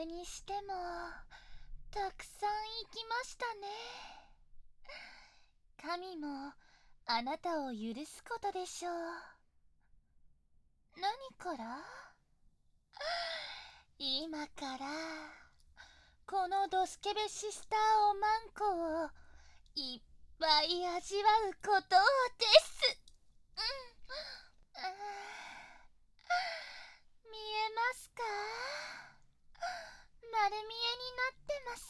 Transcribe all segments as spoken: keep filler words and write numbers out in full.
にしてもたくさん生きましたね。神もあなたを許すことでしょう。何から今からこのドスケベシスターおまんこをいっぱい味わうことです。うん、あー見えますか？丸見えになってます。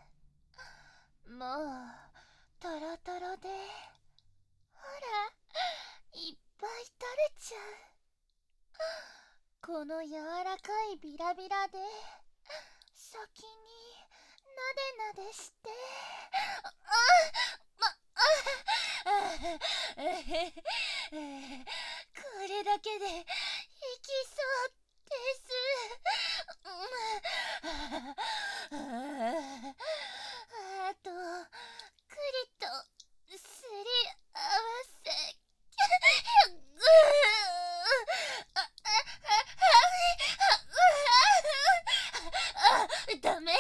もうトロトロで、ほらいっぱい垂れちゃう。この柔らかいビラビラで先になでなでして、あまあこれだけでいきそうです。あとくりとすり合わせダメ、夢中になっ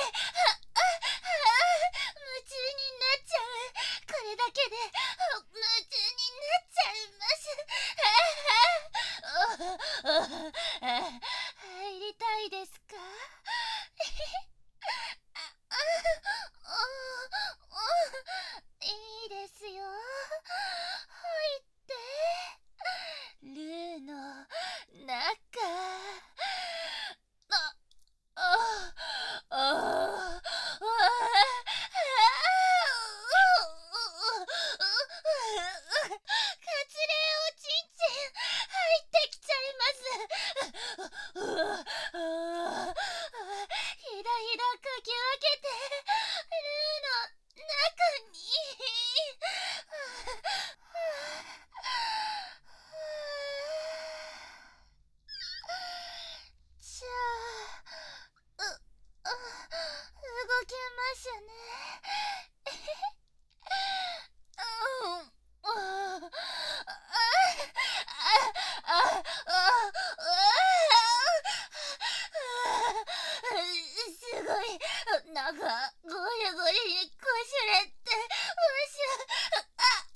ちゃう。これだけで夢中になっちゃいます。入りたいですか？いいですよ、入ってルーの中。ああああカツレおちんちん入ってきちゃいます。ひだひだかき分けてルーの中に。じゃあ、う、う、動けますね。うん、あ、あ、あ、あ、すごい、なんかゴリゴリにこしれて、わしゃ、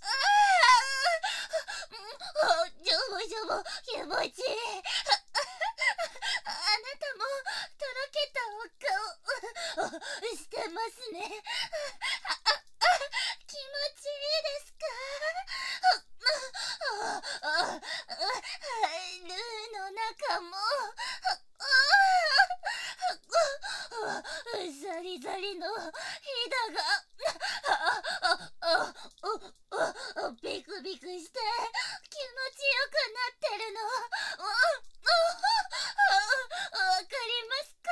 あ、あ、ジョボジョボ気持ちいい。あなたもとろけたお顔してますね。気持ちいいですか？ルーの中もザリザリのひだがビクビクして気持ちよくなってるのわかりますか？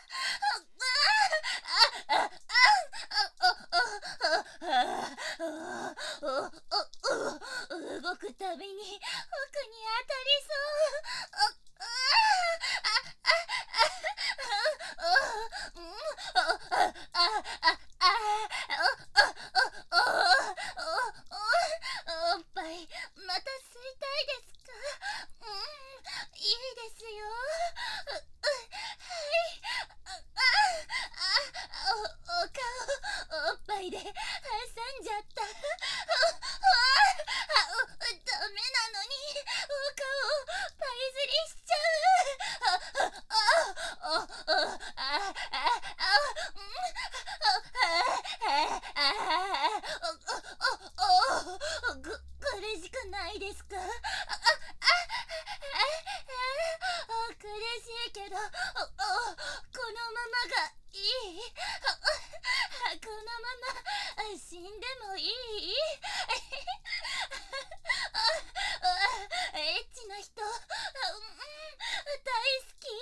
動くたびに奥に当たりそう。おっぱいまた吸いたいですか？うん、いいですよ。はいお、お顔おっぱいで挟んじゃった。ダメなのにお顔パイズリしちゃう。苦しくないですか？苦しいけどこのままがいい。このまま死んでもいい？エッチな人、大好き。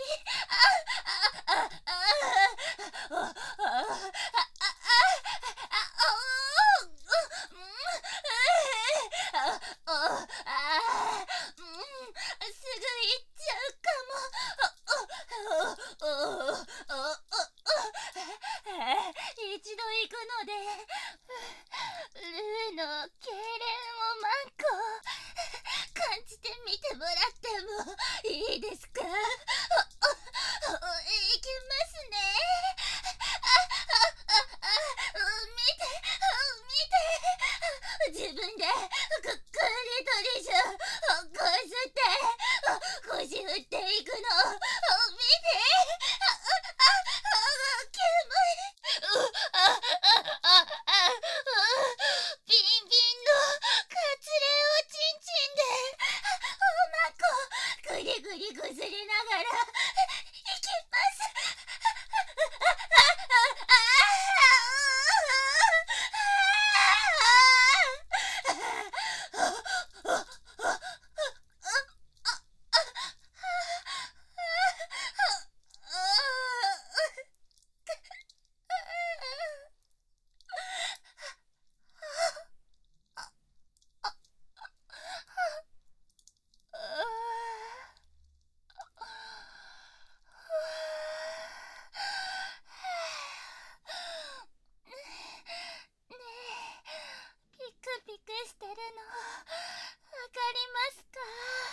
あんでく、くりとりじゅこすって腰振っていくの見て。あ、あ、あ、煙う、あ、あ、あ、あ、ビンビンのカツレをチンチンでおまこぐりぐりぐずりながらいきます。ピクしてるのわかりますか？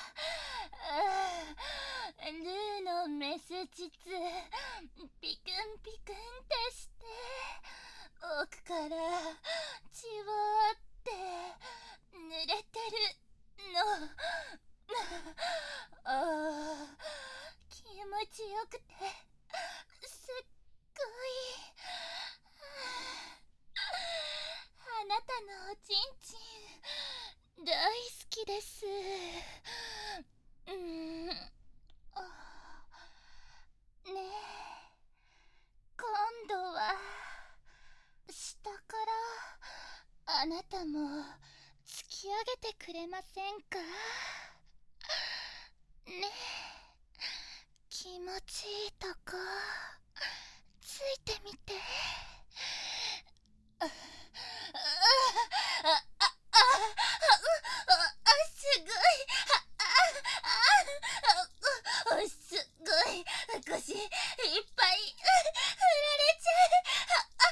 ルーのメス膣ピクンピクンってして奥から血をって濡れてるのあ気持ちよくてすっごいあなたのおちんちん大好きです。うん、あねえ今度は下からあなたも突き上げてくれませんか？ねえ気持ちいいとこついてみて。ああああああすごいあああすごい腰いっぱい振られちゃう。あ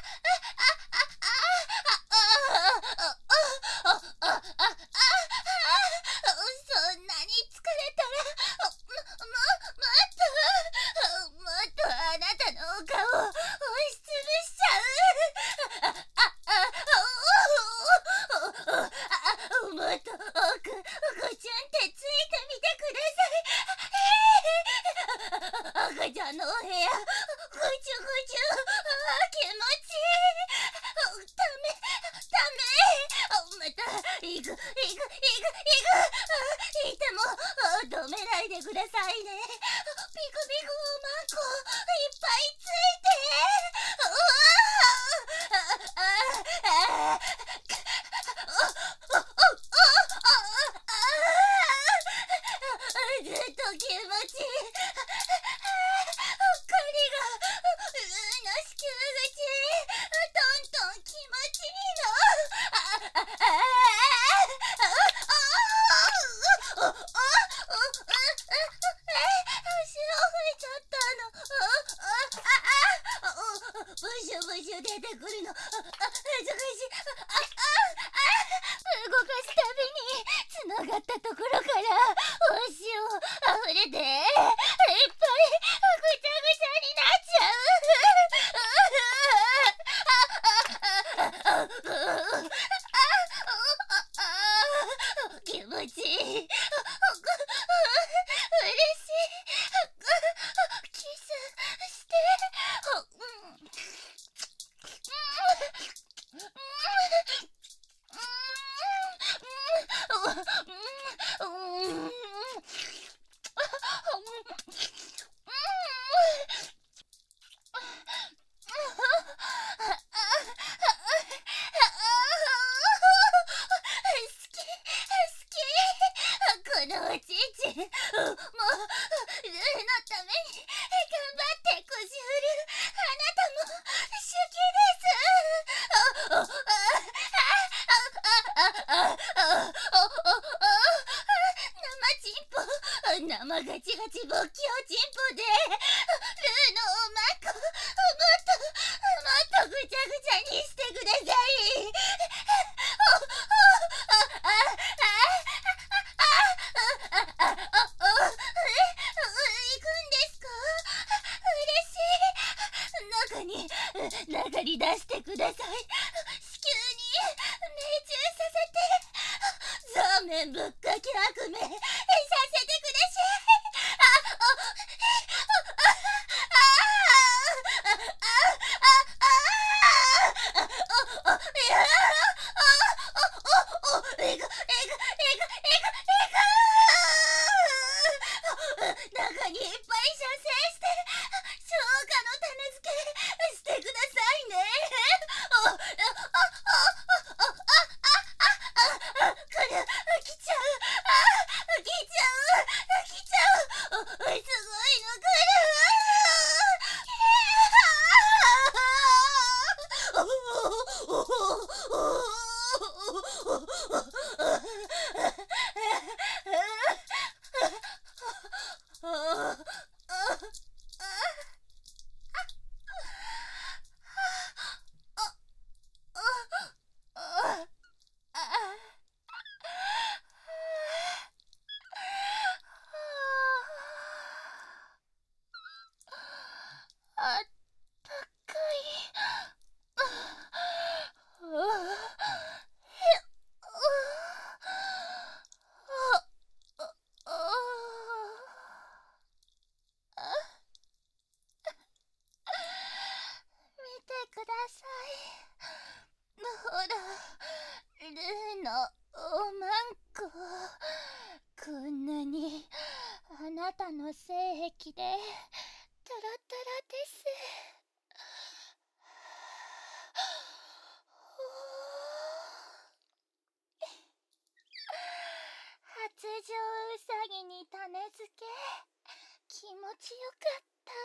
ああああああああああそんなに疲れたらももっともっとあなたのお顔を押しつぶしちゃう。もっと奥ごちゅんってついてみてください。赤ちゃんのお部屋ぐちゅぐちゅ気持ちいい。ダメダメまた行く行く行く行くいても止めないでくださいね。ピクピクおまんこいっぱいついて。ずっと気持ちいい。これがルーの子宮口トントン気持ちいいの。あああああ足を拭いちゃったの。ブシュブシュ出てくるの。恥ずかしい。動かすたびにつながったところからお塩あふれていっぱいぐちゃぐちゃになっちゃう。気持ちいい。嬉しい。キスしてこのおちんちんもうルーのために頑張って腰振るあなたも好きです。ああああああ生チンポ生ガチガチボッキオチンポでルーのおまんこもっともっとぐちゃぐちゃにしてください。中に中に出してください。子宮に命中させて。 面ぶっかけ悪夢させてください。あああああああああああああああえぐえぐえぐえぐえぐ中にいっぱい射精して消化の種付けしてくださいね。あああああああ来る来ちゃうあ来ちゃう来ちゃうすごいの来るあったかい。見てください。ほら、ルーのおまんこ。こんなにあなたの精液でトロトロです。発情うさぎに種付け気持ちよかった。